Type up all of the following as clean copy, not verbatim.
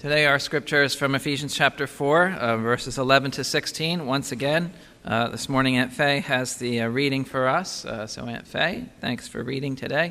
Today our scripture is from Ephesians chapter 4, verses 11 to 16. Once again, this morning Aunt Faye has the reading for us. So Aunt Faye, thanks for reading today.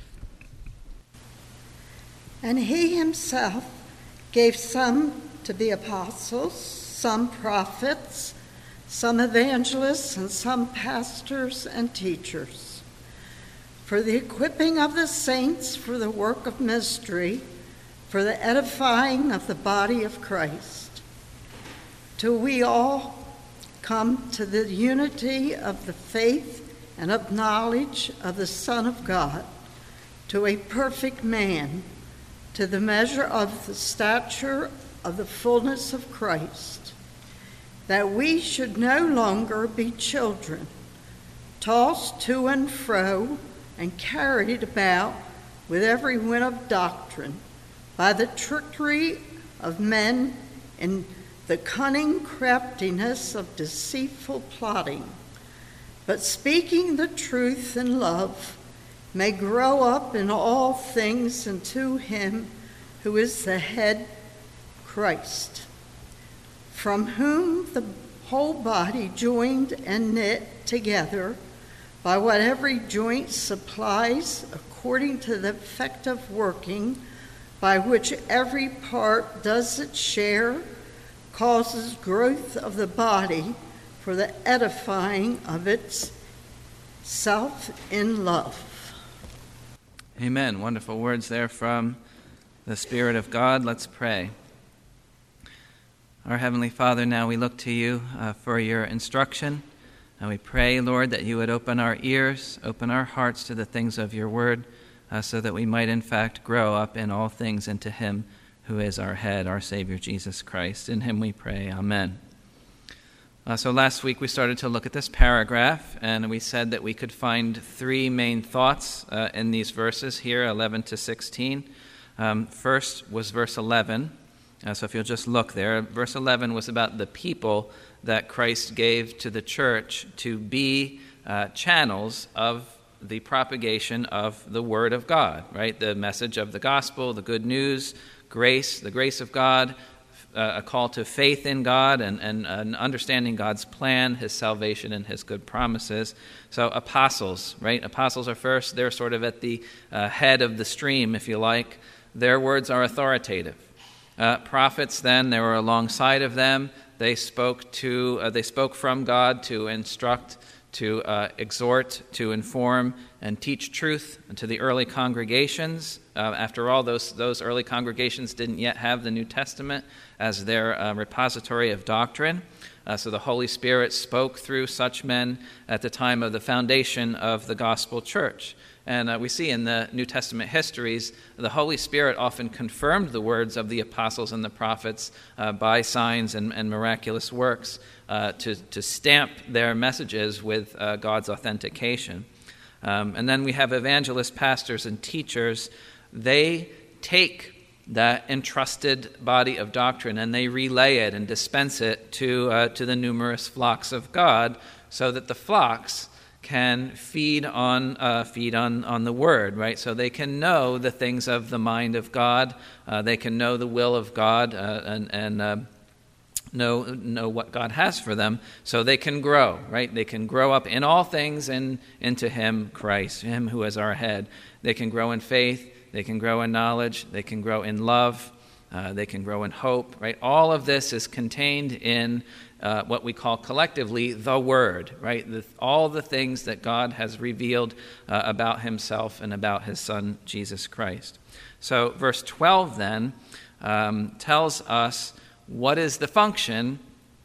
And he himself gave some to be apostles, some prophets, some evangelists, and some pastors and teachers, for the equipping of the saints for the work of ministry, for the edifying of the body of Christ, till we all come to the unity of the faith and of knowledge of the Son of God, to a perfect man, to the measure of the stature of the fullness of Christ, that we should no longer be children, tossed to and fro and carried about with every wind of doctrine, by the trickery of men and the cunning craftiness of deceitful plotting, but speaking the truth in love, may grow up in all things into him who is the head, Christ, from whom the whole body, joined and knit together by what every joint supplies, according to the effective working by which every part does its share, causes growth of the body for the edifying of itself in love. Amen. Wonderful words there from the Spirit of God. Let's pray. Our Heavenly Father, now we look to you for your instruction, and we pray, Lord, that you would open our ears, open our hearts to the things of your word, so that we might in fact grow up in all things into him who is our head, our Savior, Jesus Christ. In him we pray. Amen. So last week we started to look at this paragraph, and we said that we could find three main thoughts in these verses here, 11 to 16. First was verse 11. So if you'll just look there, verse 11 was about the people that Christ gave to the church to be channels of the propagation of the Word of God, right? The message of the gospel, the good news, grace, the grace of God, a call to faith in God and understanding God's plan, his salvation, and his good promises. So apostles, right? Apostles are first. They're sort of at the head of the stream, if you like. Their words are authoritative. Prophets, then, they were alongside of them. They spoke from God to instruct, to exhort, to inform, and teach truth to the early congregations. After all, those early congregations didn't yet have the New Testament as their repository of doctrine. So the Holy Spirit spoke through such men at the time of the foundation of the gospel church. And we see in the New Testament histories, the Holy Spirit often confirmed the words of the apostles and the prophets by signs and miraculous works to stamp their messages with God's authentication. And then we have evangelists, pastors, and teachers. They take that entrusted body of doctrine and they relay it and dispense it to the numerous flocks of God, so that the flocks can feed on the word, right? So they can know the things of the mind of God. They can know the will of God and know what God has for them. So they can grow, right? They can grow up in all things and into Him, Christ, Him who is our head. They can grow in faith. They can grow in knowledge. They can grow in love. They can grow in hope, right? All of this is contained in what we call collectively the Word, right? All the things that God has revealed about himself and about his Son, Jesus Christ. So verse 12 then tells us what is the function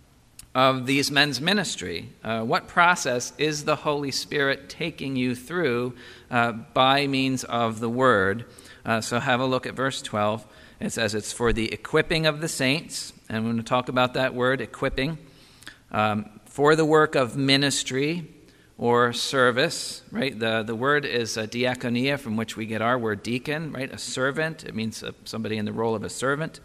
of these men's ministry. What process is the Holy Spirit taking you through by means of the Word? So have a look at verse 12. It says it's for the equipping of the saints, and we're going to talk about that word, equipping, for the work of ministry or service, right? The word is diakonia, from which we get our word deacon, right? A servant. It means somebody in the role of a servant.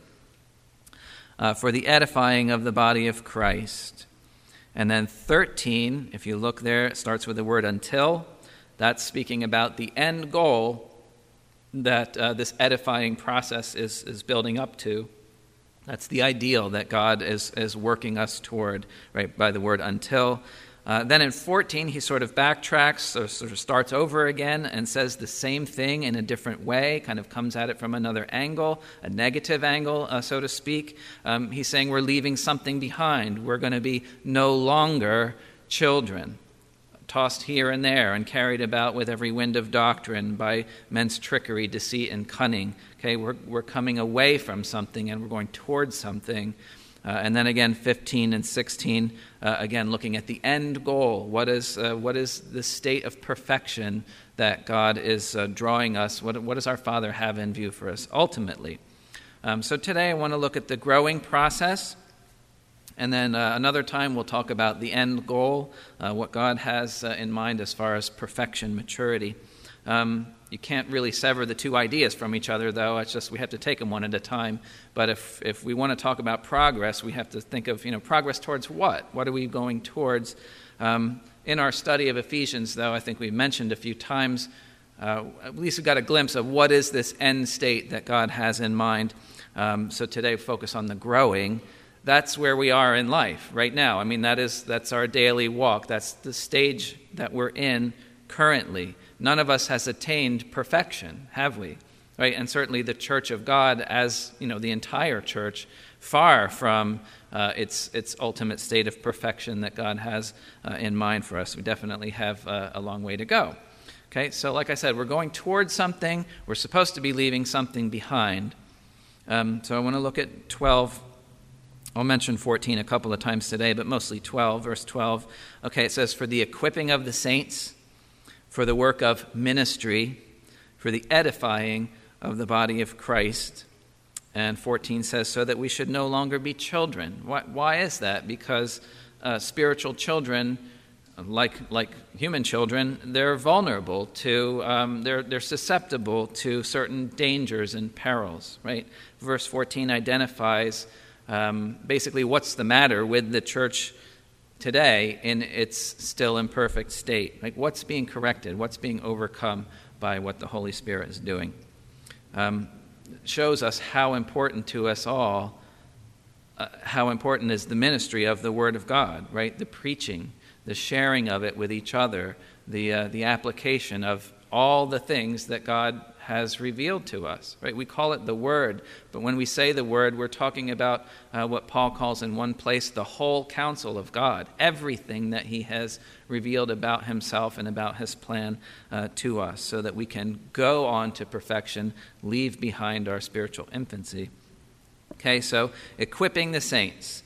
For the edifying of the body of Christ. And then 13, if you look there, it starts with the word until. That's speaking about the end goal that this edifying process is building up to. That's the ideal that God is working us toward, right, by the word until. Then in 14, he sort of backtracks, so sort of starts over again and says the same thing in a different way, kind of comes at it from another angle, a negative angle, so to speak. He's saying we're leaving something behind. We're going to be no longer children, tossed here and there and carried about with every wind of doctrine by men's trickery, deceit, and cunning. Okay, we're coming away from something and we're going towards something. And then again, 15 and 16, again, looking at the end goal. What is the state of perfection that God is drawing us? What does our Father have in view for us ultimately? So today I want to look at the growing process. And then another time we'll talk about the end goal, what God has in mind as far as perfection, maturity. You can't really sever the two ideas from each other, though. It's just we have to take them one at a time. But if we want to talk about progress, we have to think of, progress towards what? What are we going towards? In our study of Ephesians, though, I think we've mentioned a few times, at least we got a glimpse of what is this end state that God has in mind. So today we focus on the growing. That's where we are in life right now. I mean, that's our daily walk. That's the stage that we're in currently. None of us has attained perfection, have we? Right? And certainly the Church of God, as the entire church, far from its ultimate state of perfection that God has in mind for us. We definitely have a long way to go. Okay, so like I said, we're going towards something. We're supposed to be leaving something behind. So I want to look at 12. I'll mention 14 a couple of times today, but mostly 12, verse 12. Okay, it says, for the equipping of the saints, for the work of ministry, for the edifying of the body of Christ. And 14 says, so that we should no longer be children. Why is that? Because spiritual children, like human children, they're vulnerable to, they're susceptible to certain dangers and perils, right? Verse 14 identifies basically what's the matter with the church today in its still imperfect state. Like what's being corrected, what's being overcome by what the Holy Spirit is doing. Shows us how important to us all, how important is the ministry of the Word of God, right? The preaching, the sharing of it with each other, the application of all the things that God has revealed to us, right? We call it the Word, but when we say the Word, we're talking about what Paul calls in one place the whole counsel of God, everything that he has revealed about himself and about his plan to us, so that we can go on to perfection, leave behind our spiritual infancy. Okay, so equipping the saints.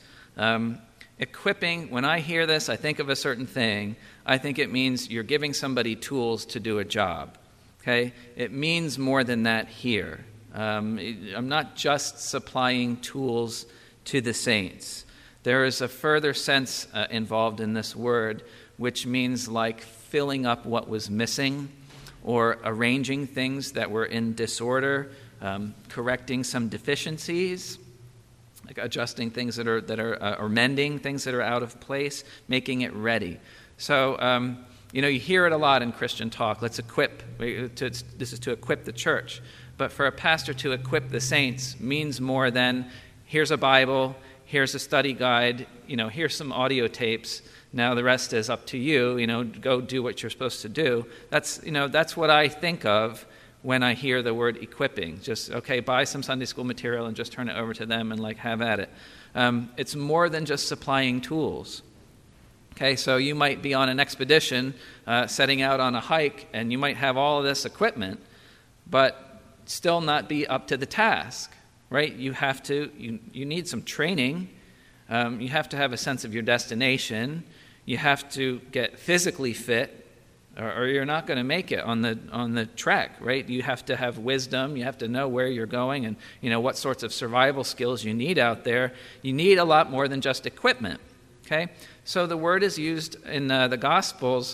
Equipping, when I hear this, I think of a certain thing. I think it means you're giving somebody tools to do a job. Okay, it means more than that here. I'm not just supplying tools to the saints. There is a further sense involved in this word, which means like filling up what was missing or arranging things that were in disorder, correcting some deficiencies, like adjusting things that are or mending things that are out of place, making it ready. So, you hear it a lot in Christian talk. Let's equip. This is to equip the church. But for a pastor to equip the saints means more than here's a Bible, here's a study guide, here's some audio tapes. Now the rest is up to you. Go do what you're supposed to do. That's what I think of when I hear the word equipping. Just, okay, buy some Sunday school material and just turn it over to them and have at it. It's more than just supplying tools. Okay, so you might be on an expedition, setting out on a hike, and you might have all of this equipment, but still not be up to the task, right? You need some training. You have to have a sense of your destination. You have to get physically fit, or you're not going to make it on the trek, right? You have to have wisdom. You have to know where you're going and what sorts of survival skills you need out there. You need a lot more than just equipment. Okay, so the word is used in the Gospels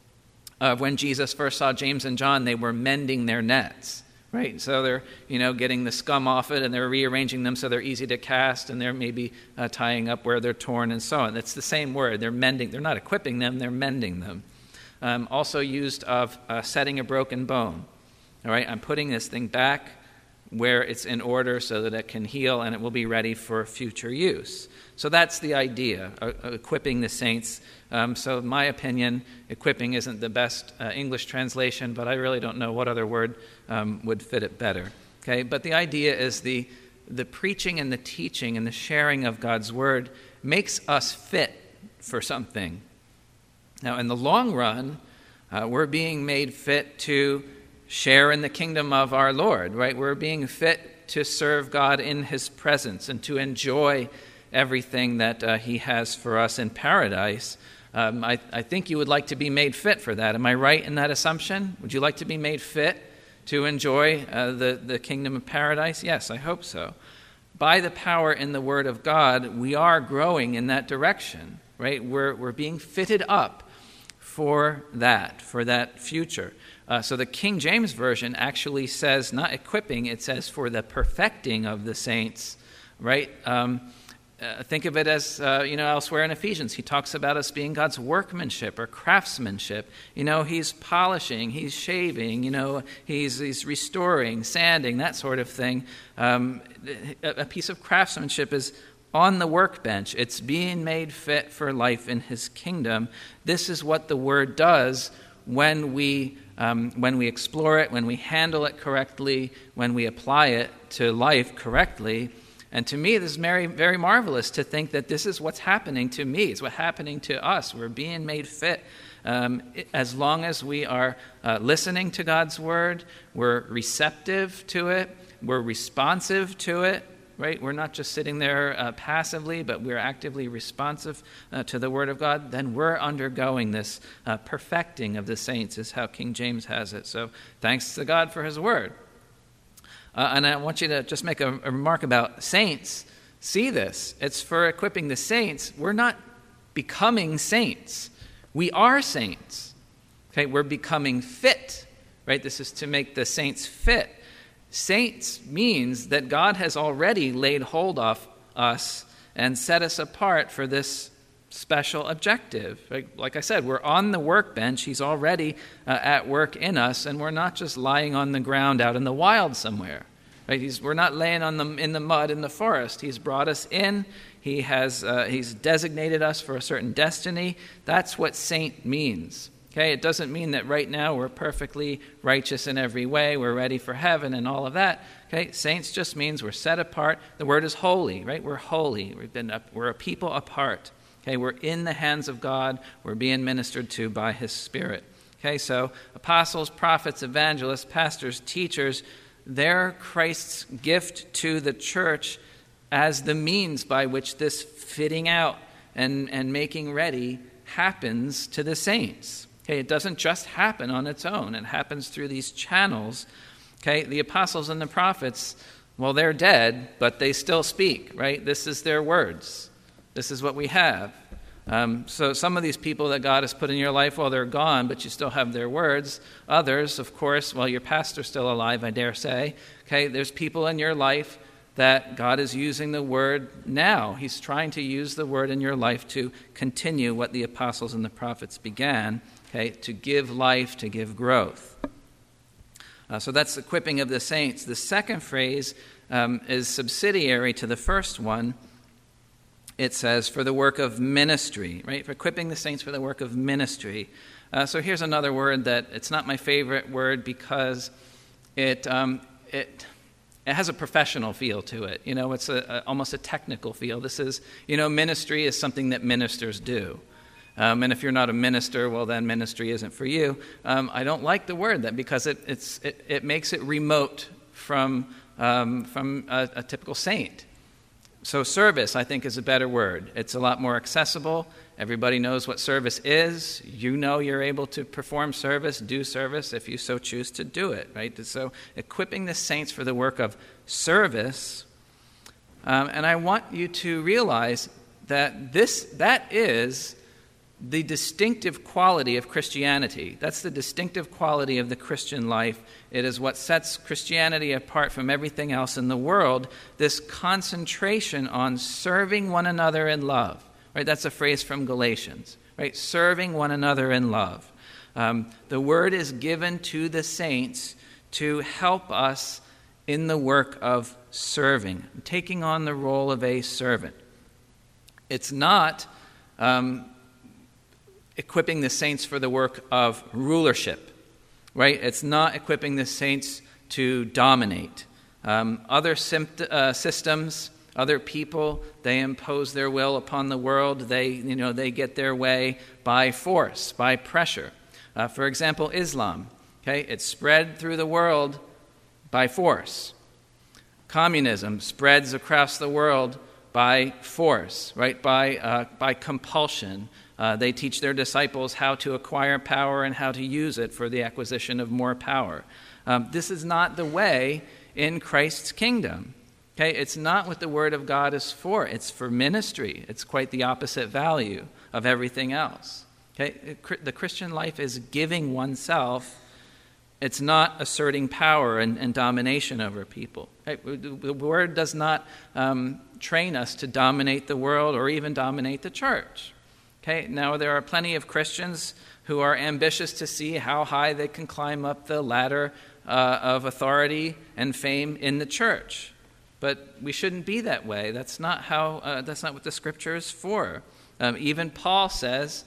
when Jesus first saw James and John. They were mending their nets, right? So they're getting the scum off it, and they're rearranging them so they're easy to cast, and they're maybe tying up where they're torn and so on. It's the same word. They're mending. They're not equipping them. They're mending them. Also used of setting a broken bone. All right, I'm putting this thing back where it's in order so that it can heal and it will be ready for future use. So that's the idea, equipping the saints. So in my opinion, equipping isn't the best English translation, but I really don't know what other word would fit it better. Okay, but the idea is the preaching and the teaching and the sharing of God's word makes us fit for something. Now, in the long run, we're being made fit to share in the kingdom of our Lord, right? We're being fit to serve God in his presence and to enjoy everything that he has for us in paradise. I think you would like to be made fit for that. Am I right in that assumption? Would you like to be made fit to enjoy the kingdom of paradise? Yes, I hope so. By the power in the Word of God, we are growing in that direction, right? We're being fitted up for that future. So the King James Version actually says, not equipping, it says for the perfecting of the saints, right? Think of it as, elsewhere in Ephesians, he talks about us being God's workmanship or craftsmanship. He's polishing, he's shaving, he's restoring, sanding, that sort of thing. A piece of craftsmanship is on the workbench. It's being made fit for life in his kingdom. This is what the word does when we explore it, when we handle it correctly, when we apply it to life correctly. And to me, this is very, very marvelous to think that this is what's happening to me. It's what's happening to us. We're being made fit. As long as we are listening to God's word, we're receptive to it, we're responsive to it, right? We're not just sitting there passively, but we're actively responsive to the word of God. Then we're undergoing this perfecting of the saints, is how King James has it. So thanks to God for his word. And I want you to just make a remark about saints. See this. It's for equipping the saints. We're not becoming saints. We are saints. Okay, we're becoming fit, right? This is to make the saints fit. Saints means that God has already laid hold of us and set us apart for this special objective. Like I said, we're on the workbench. He's already at work in us, and we're not just lying on the ground out in the wild somewhere. Right? We're not laying in the mud in the forest. He's brought us in. He's designated us for a certain destiny. That's what saint means. Okay, it doesn't mean that right now we're perfectly righteous in every way. We're ready for heaven and all of that. Okay, saints just means we're set apart. The word is holy, right? We're holy. We're a people apart. Okay, we're in the hands of God. We're being ministered to by his Spirit. Okay, so apostles, prophets, evangelists, pastors, teachers, they're Christ's gift to the church as the means by which this fitting out and making ready happens to the saints. Okay, it doesn't just happen on its own. It happens through these channels. Okay, the apostles and the prophets, well, they're dead, but they still speak, right? This is their words. This is what we have. So some of these people that God has put in your life, well, they're gone, but you still have their words. Others, of course, well, your pastor's still alive, I dare say. Okay, there's people in your life that God is using the word now. He's trying to use the word in your life to continue what the apostles and the prophets began, okay, to give life, to give growth. So that's equipping of the saints. The second phrase is subsidiary to the first one. It says, for the work of ministry, right? For equipping the saints for the work of ministry. So here's another word that it's not my favorite word because it has a professional feel to it. It's almost a technical feel. This is, ministry is something that ministers do. And if you're not a minister, well, then ministry isn't for you. I don't like the word that because it makes it remote from a typical saint. So service, I think, is a better word. It's a lot more accessible. Everybody knows what service is. You're able to perform service, do service, if you so choose to do it, right? So equipping the saints for the work of service. And I want you to realize that that is the distinctive quality of Christianity. That's the distinctive quality of the Christian life. It is what sets Christianity apart from everything else in the world, this concentration on serving one another in love. Right? That's a phrase from Galatians. Right? Serving one another in love. The word is given to the saints to help us in the work of serving, taking on the role of a servant. It's not equipping the saints for the work of rulership, right? It's not equipping the saints to dominate. Other systems, other people, they impose their will upon the world. They get their way by force, by pressure. For example, Islam. Okay, it's spread through the world by force. Communism spreads across the world by force, right? By compulsion. They teach their disciples how to acquire power and how to use it for the acquisition of more power. This is not the way in Christ's kingdom. Okay, it's not what the Word of God is for. It's for ministry. It's quite the opposite value of everything else. Okay, the Christian life is giving oneself. It's not asserting power and domination over people. Right? The Word does not train us to dominate the world or even dominate the church. Okay, now there are plenty of Christians who are ambitious to see how high they can climb up the ladder of authority and fame in the church. But we shouldn't be that way. That's not what the Scripture is for. Even Paul says,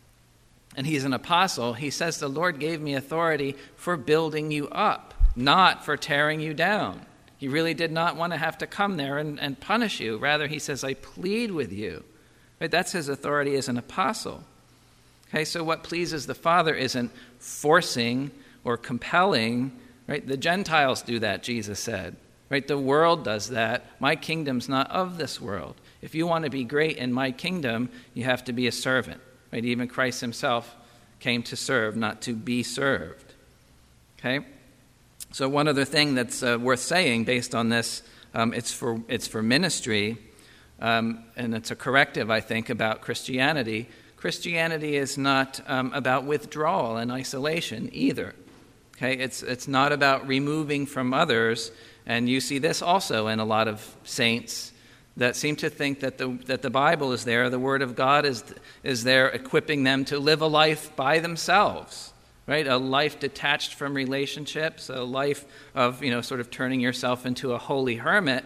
and he's an apostle, he says, the Lord gave me authority for building you up, not for tearing you down. He really did not want to have to come there and punish you. Rather, he says, I plead with you. Right? That's his authority as an apostle. Okay, so what pleases the Father isn't forcing or compelling. Right? The Gentiles do that, Jesus said. Right? The world does that. My kingdom's not of this world. If you want to be great in my kingdom, you have to be a servant. Right? Even Christ himself came to serve, not to be served. Okay? So one other thing that's worth saying based on this, it's for ministry, and it's a corrective, I think, about Christianity. Christianity is not about withdrawal and isolation either. Okay? It's not about removing from others, and you see this also in a lot of saints that seem to think that the Bible is there, the Word of God is there, equipping them to live a life by themselves, right? A life detached from relationships, a life of, sort of turning yourself into a holy hermit.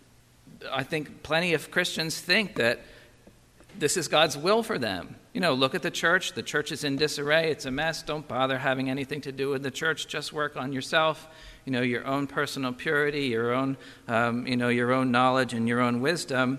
I think plenty of Christians think that this is God's will for them. Look at the church. The church is in disarray. It's a mess. Don't bother having anything to do with the church. Just work on yourself. Your own personal purity, your own knowledge and your own wisdom.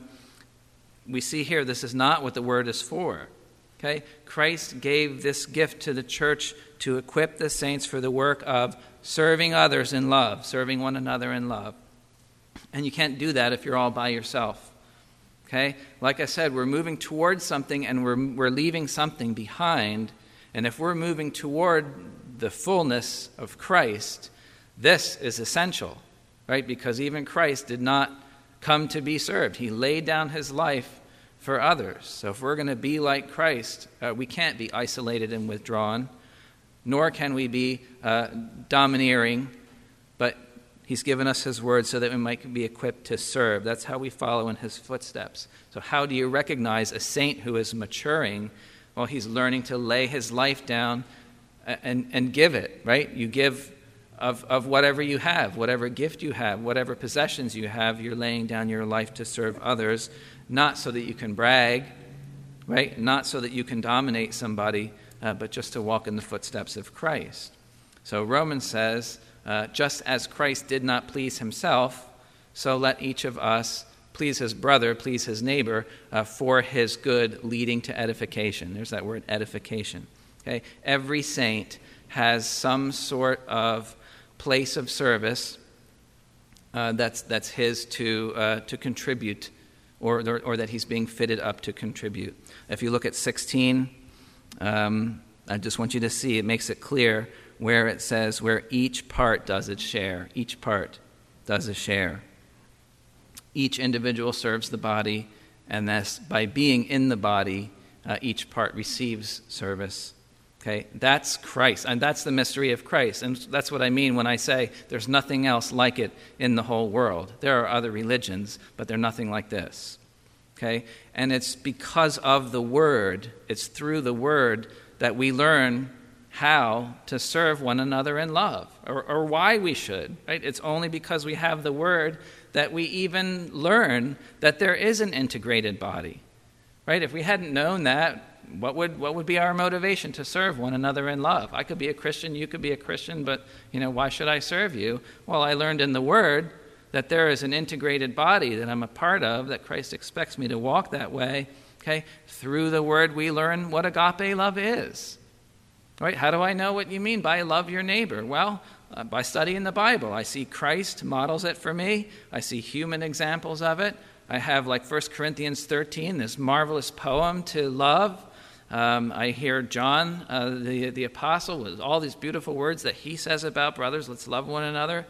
We see here this is not what the Word is for. Okay? Christ gave this gift to the church to equip the saints for the work of serving others in love, serving one another in love. And you can't do that if you're all by yourself. Okay? Like I said, we're moving towards something and we're leaving something behind. And if we're moving toward the fullness of Christ, this is essential, right? Because even Christ did not come to be served. He laid down his life for others. So if we're going to be like Christ, we can't be isolated and withdrawn, nor can we be domineering, but he's given us his word so that we might be equipped to serve. That's how we follow in his footsteps. So how do you recognize a saint who is maturing? Well, he's learning to lay his life down and give it, right? You give of whatever you have, whatever gift you have, whatever possessions you have, you're laying down your life to serve others, not so that you can brag, right? Not so that you can dominate somebody, but just to walk in the footsteps of Christ. So Romans says, just as Christ did not please himself, so let each of us please his brother, please his neighbor, for his good, leading to edification. There's that word, edification. Okay? Every saint has some sort of place of service that's his to contribute, or that he's being fitted up to contribute. If you look at 16, I just want you to see, it makes it clear where it says where each part does its share. Each part does a share. Each individual serves the body, and thus by being in the body, each part receives service. Okay, that's Christ, and that's the mystery of Christ, and that's what I mean when I say there's nothing else like it in the whole world. There are other religions, but they're nothing like this. Okay, and it's because of the Word, it's through the Word that we learn how to serve one another in love, or why we should, right? It's only because we have the Word that we even learn that there is an integrated body, right? If we hadn't known that, what would be our motivation to serve one another in love? I could be a Christian, you could be a Christian, but, why should I serve you? Well, I learned in the Word that there is an integrated body that I'm a part of, that Christ expects me to walk that way, okay? Through the Word, we learn what agape love is. Right? How do I know what you mean by love your neighbor? Well, by studying the Bible. I see Christ models it for me. I see human examples of it. I have, like 1 Corinthians 13, this marvelous poem to love. I hear John, the apostle, with all these beautiful words that he says about brothers. Let's love one another.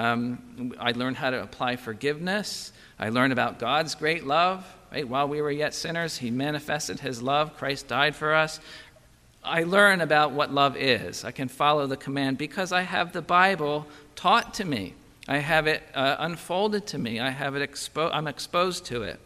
I learned how to apply forgiveness. I learned about God's great love. Right? While we were yet sinners, he manifested his love. Christ died for us. I learn about what love is. I can follow the command because I have the Bible taught to me. I have it unfolded to me. I have it I'm exposed to it.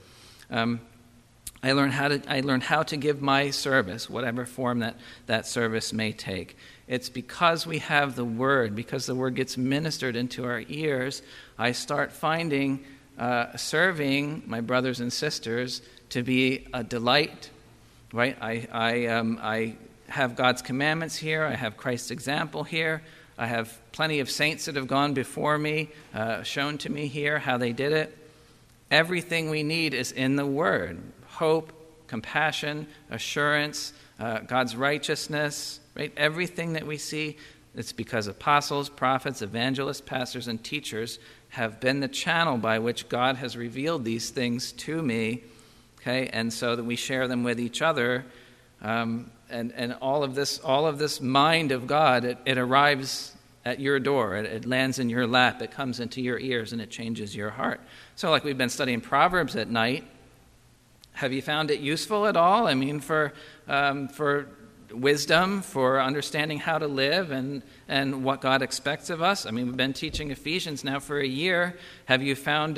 I learn how to give my service, whatever form that service may take. It's because we have the Word, because the Word gets ministered into our ears, I start finding serving my brothers and sisters to be a delight. Right? I have God's commandments here. I have Christ's example here. I have plenty of saints that have gone before me, shown to me here how they did it. Everything we need is in the Word. Hope, compassion, assurance, God's righteousness, right? Everything that we see, it's because apostles, prophets, evangelists, pastors, and teachers have been the channel by which God has revealed these things to me, okay? And so that we share them with each other. And all of this mind of God, it arrives at your door. It lands in your lap. It comes into your ears, and it changes your heart. So like we've been studying Proverbs at night, have you found it useful at all? I mean, for wisdom, for understanding how to live and what God expects of us. I mean, we've been teaching Ephesians now for a year. Have you found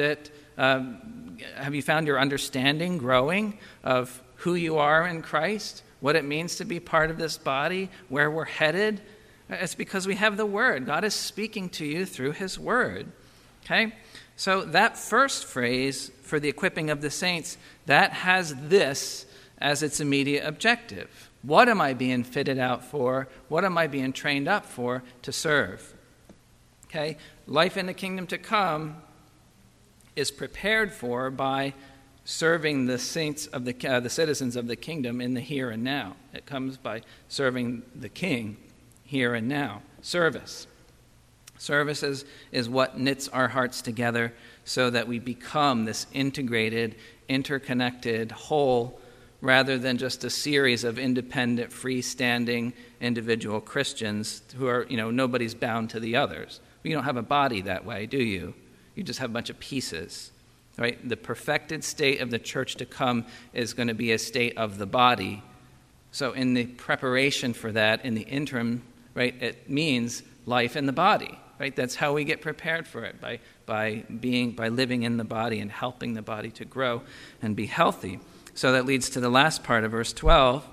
your understanding growing of who you are in Christ? What it means to be part of this body, where we're headed? It's because we have the Word. God is speaking to you through His Word. Okay? So that first phrase for the equipping of the saints, that has this as its immediate objective. What am I being fitted out for? What am I being trained up for? To serve. Okay? Life in the kingdom to come is prepared for by serving the saints of the citizens of the kingdom in the here and now. It comes by serving the King here and now. Service. Service is what knits our hearts together so that we become this integrated, interconnected whole, rather than just a series of independent, freestanding individual Christians who are, nobody's bound to the others. You don't have a body that way, do you? You just have a bunch of pieces. Right? The perfected state of the church to come is going to be a state of the body. So in the preparation for that, in the interim, right, it means life in the body. Right? That's how we get prepared for it, by living in the body and helping the body to grow and be healthy. So that leads to the last part of verse 12,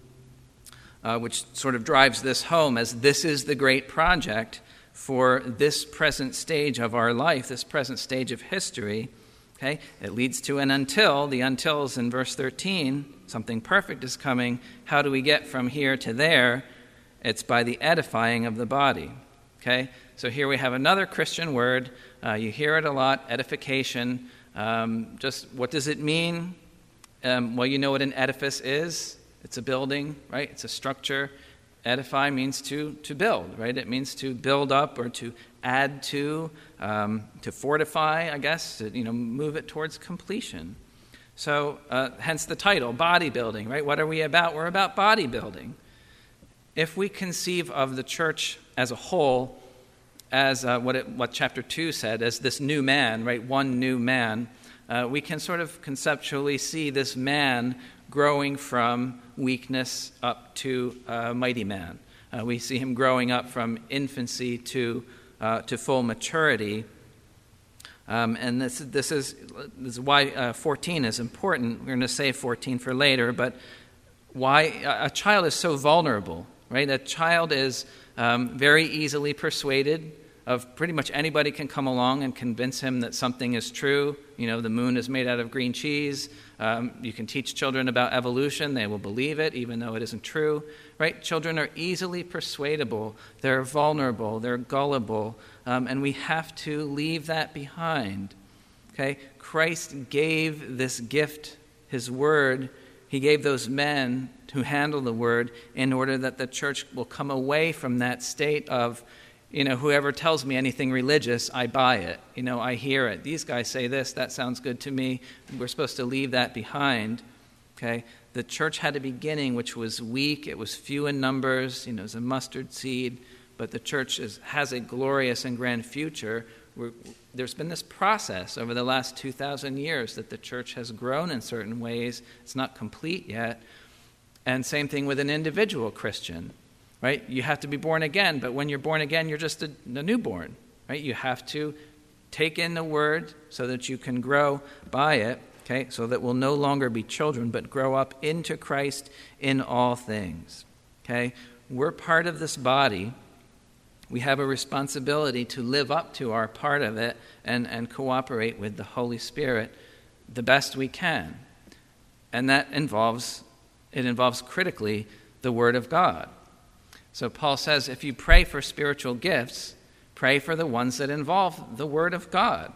which sort of drives this home as this is the great project for this present stage of our life, this present stage of history. Okay, it leads to an until. The until is in verse 13. Something perfect is coming. How do we get from here to there? It's by the edifying of the body. Okay, so here we have another Christian word. You hear it a lot, edification. Just what does it mean? Well, you know what an edifice is. It's a building, right? It's a structure. Edify means to build, right? It means to build up or to add to fortify, I guess, to move it towards completion. So hence the title, bodybuilding, right? What are we about? We're about bodybuilding. If we conceive of the church as a whole, as what chapter 2 said, as this new man, right? One new man, we can sort of conceptually see this man growing from weakness up to mighty man. We see him growing up from infancy to full maturity. And this is why 14 is important. We're going to save 14 for later, but why a child is so vulnerable, right? A child is very easily persuaded of pretty much anybody can come along and convince him that something is true. The moon is made out of green cheese. You can teach children about evolution. They will believe it, even though it isn't true, right? Children are easily persuadable. They're vulnerable. They're gullible. And we have to leave that behind, okay? Christ gave this gift, his word. He gave those men who handle the word in order that the church will come away from that state of, whoever tells me anything religious, I buy it. I hear it. These guys say this, that sounds good to me. We're supposed to leave that behind, okay? The church had a beginning which was weak. It was few in numbers. It was a mustard seed. But the church has a glorious and grand future. There's been this process over the last 2,000 years that the church has grown in certain ways. It's not complete yet. And same thing with an individual Christian. Right? You have to be born again, but when you're born again, you're just a newborn, right? You have to take in the word so that you can grow by it, okay? So that we'll no longer be children, but grow up into Christ in all things, okay? We're part of this body. We have a responsibility to live up to our part of it and cooperate with the Holy Spirit the best we can. And that involves critically the Word of God. So Paul says, if you pray for spiritual gifts, pray for the ones that involve the Word of God.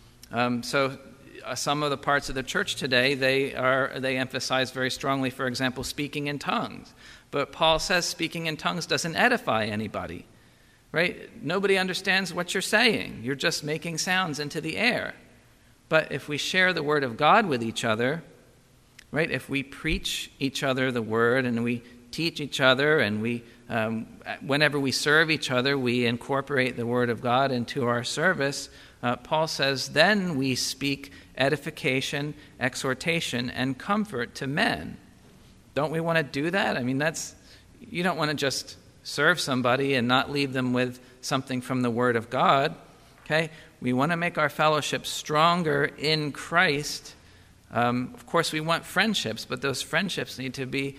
So some of the parts of the church today, they emphasize very strongly, for example, speaking in tongues. But Paul says speaking in tongues doesn't edify anybody, right? Nobody understands what you're saying. You're just making sounds into the air. But if we share the Word of God with each other, right? If we preach each other the Word and we teach each other and we whenever we serve each other, we incorporate the Word of God into our service. Paul says, then we speak edification, exhortation, and comfort to men. Don't we want to do that? I mean, you don't want to just serve somebody and not leave them with something from the Word of God. Okay? We want to make our fellowship stronger in Christ. Of course, we want friendships, but those friendships need to be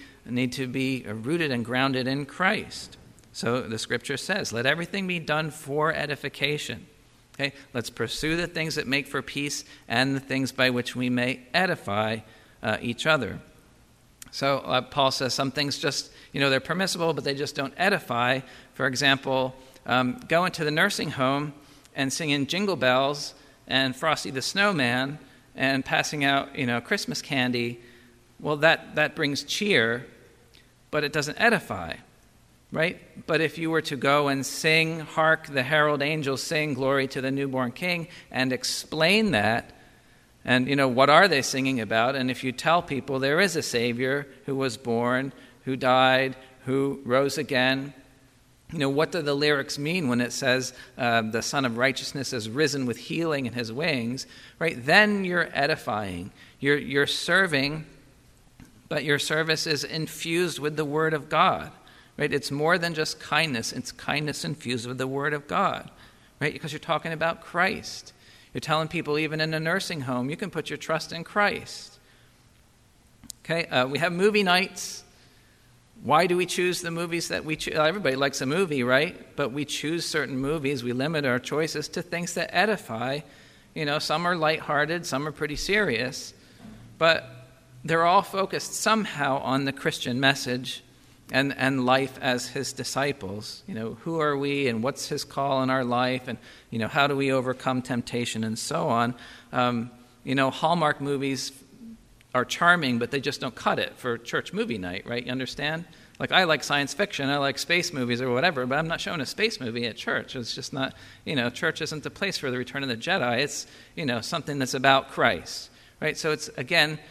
rooted and grounded in Christ. So the Scripture says, let everything be done for edification. Okay, let's pursue the things that make for peace and the things by which we may edify each other. So Paul says some things just, they're permissible, but they just don't edify. For example, going to the nursing home and singing Jingle Bells and Frosty the Snowman and passing out, Christmas candy, well, that brings cheer, but it doesn't edify, right? But if you were to go and sing, hark the herald angels sing, glory to the newborn king, and explain that, and, what are they singing about? And if you tell people there is a Savior who was born, who died, who rose again, what do the lyrics mean when it says the Son of Righteousness has risen with healing in his wings, right? Then you're edifying. You're serving, but your service is infused with the Word of God, right? It's more than just kindness. It's kindness infused with the Word of God, right? Because you're talking about Christ. You're telling people even in a nursing home, you can put your trust in Christ. Okay, we have movie nights. Why do we choose the movies that we choose? Everybody likes a movie, right? But we choose certain movies. We limit our choices to things that edify. Some are lighthearted, some are pretty serious. But they're all focused somehow on the Christian message and life as his disciples. Who are we and what's his call in our life and, how do we overcome temptation and so on. Hallmark movies are charming, but they just don't cut it for church movie night, right? You understand? Like, I like science fiction, I like space movies or whatever, but I'm not showing a space movie at church. It's just not, church isn't the place for the Return of the Jedi. It's, something that's about Christ, right? So it's, again,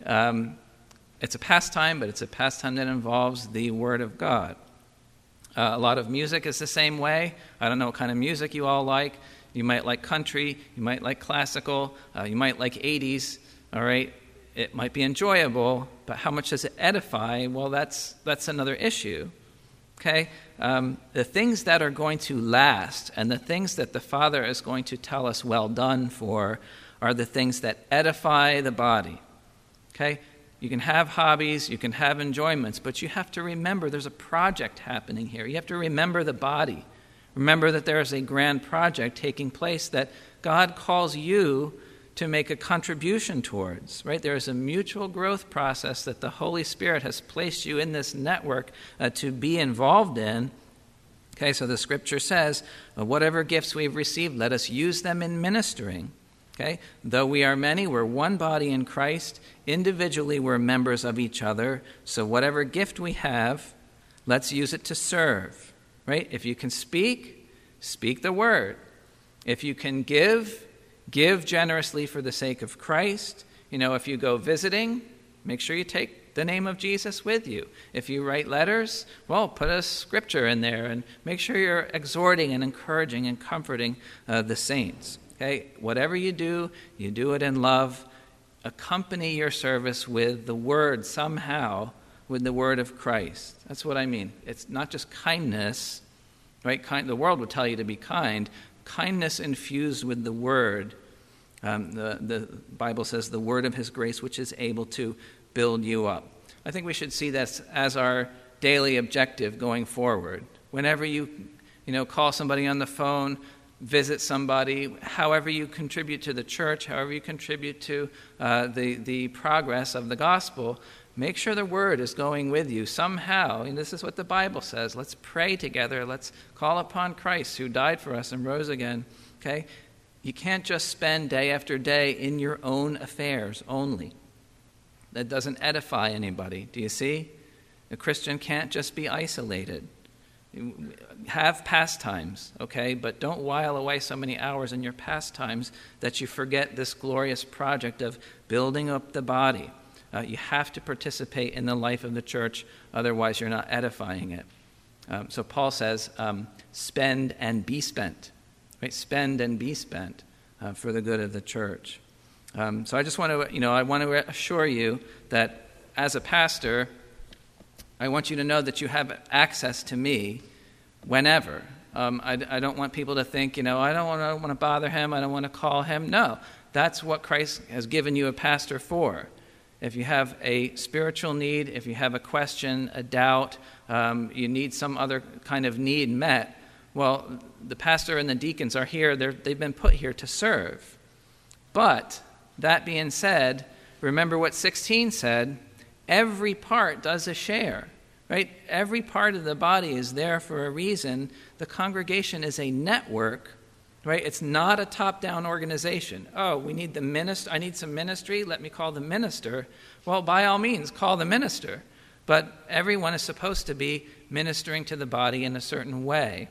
it's a pastime, but it's a pastime that involves the Word of God. A lot of music is the same way. I don't know what kind of music you all like. You might like country, you might like classical, you might like 80s, all right? It might be enjoyable, but how much does it edify? Well, that's another issue, okay? The things that are going to last and the things that the Father is going to tell us well done for are the things that edify the body, okay? You can have hobbies, you can have enjoyments, but you have to remember there's a project happening here. You have to remember the body. Remember that there is a grand project taking place that God calls you to make a contribution towards, right? There is a mutual growth process that the Holy Spirit has placed you in this network to be involved in. Okay, so the scripture says, whatever gifts we've received, let us use them in ministering. Okay, though we are many, we're one body in Christ. Individually, we're members of each other. So whatever gift we have, let's use it to serve, right? If you can speak, speak the word. If you can give generously for the sake of Christ. If you go visiting, make sure you take the name of Jesus with you. If you write letters, well, put a scripture in there and make sure you're exhorting and encouraging and comforting the saints. Okay, whatever you do it in love. Accompany your service with the word somehow, with the word of Christ. That's what I mean. It's not just kindness, right? The world would tell you to be kind. Kindness infused with the word. The Bible says the word of his grace, which is able to build you up. I think we should see this as our daily objective going forward. Whenever you call somebody on the phone, visit somebody, however you contribute to the church, however you contribute to the progress of the gospel, make sure the word is going with you somehow. And this is what the Bible says. Let's pray together. Let's call upon Christ who died for us and rose again. Okay? You can't just spend day after day in your own affairs only. That doesn't edify anybody. Do you see? A Christian can't just be isolated. Have pastimes, okay? But don't while away so many hours in your pastimes that you forget this glorious project of building up the body. You have to participate in the life of the church, otherwise you're not edifying it. So Paul says, spend and be spent. Right? Spend and be spent for the good of the church. So I just want to, assure you that as a pastor, I want you to know that you have access to me whenever. I don't want people to think, I don't want to bother him, I don't want to call him. No, that's what Christ has given you a pastor for. If you have a spiritual need, if you have a question, a doubt, you need some other kind of need met, well, the pastor and the deacons are here. They've been put here to serve. But that being said, remember what 16 said, every part does a share, right? Every part of the body is there for a reason. The congregation is a network, right? It's not a top-down organization. Oh, we need the minister. I need some ministry. Let me call the minister. Well, by all means, call the minister. But everyone is supposed to be ministering to the body in a certain way.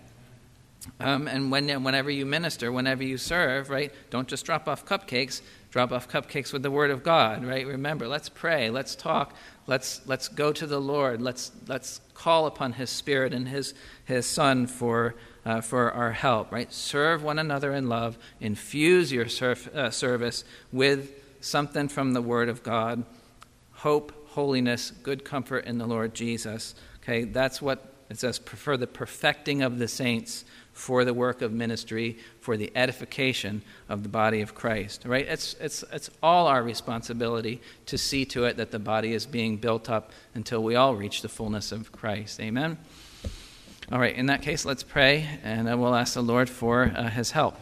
And whenever you minister, whenever you serve, right, don't just drop off cupcakes. Drop off cupcakes with the Word of God, right? Remember, let's pray, let's talk, let's go to the Lord, let's call upon His Spirit and His Son for our help, right? Serve one another in love. Infuse your service with something from the Word of God. Hope, holiness, good comfort in the Lord Jesus. Okay, that's what it says, for the perfecting of the saints, for the work of ministry, for the edification of the body of Christ. Right? It's all our responsibility to see to it that the body is being built up until we all reach the fullness of Christ. Amen? All right, in that case, let's pray, and we'll ask the Lord for His help.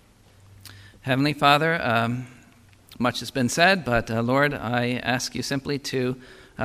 Heavenly Father, much has been said, but Lord, I ask you simply to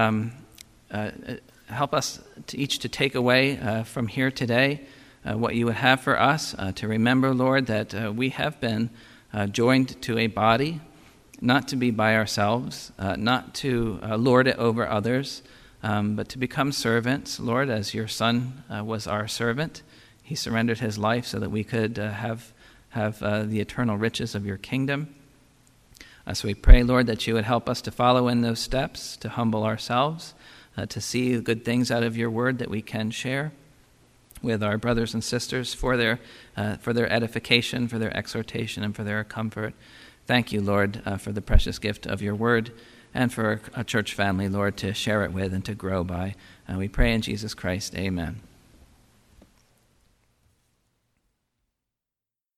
help us each to take away from here today what you would have for us, to remember, Lord, that we have been joined to a body, not to be by ourselves, not to lord it over others, but to become servants, Lord, as your Son was our servant. He surrendered his life so that we could have the eternal riches of your kingdom. So we pray, Lord, that you would help us to follow in those steps, to humble ourselves, to see good things out of your word that we can share with our brothers and sisters for their edification, for their exhortation, and for their comfort. Thank you, Lord, for the precious gift of your word and for a church family, Lord, to share it with and to grow by. We pray in Jesus Christ. Amen.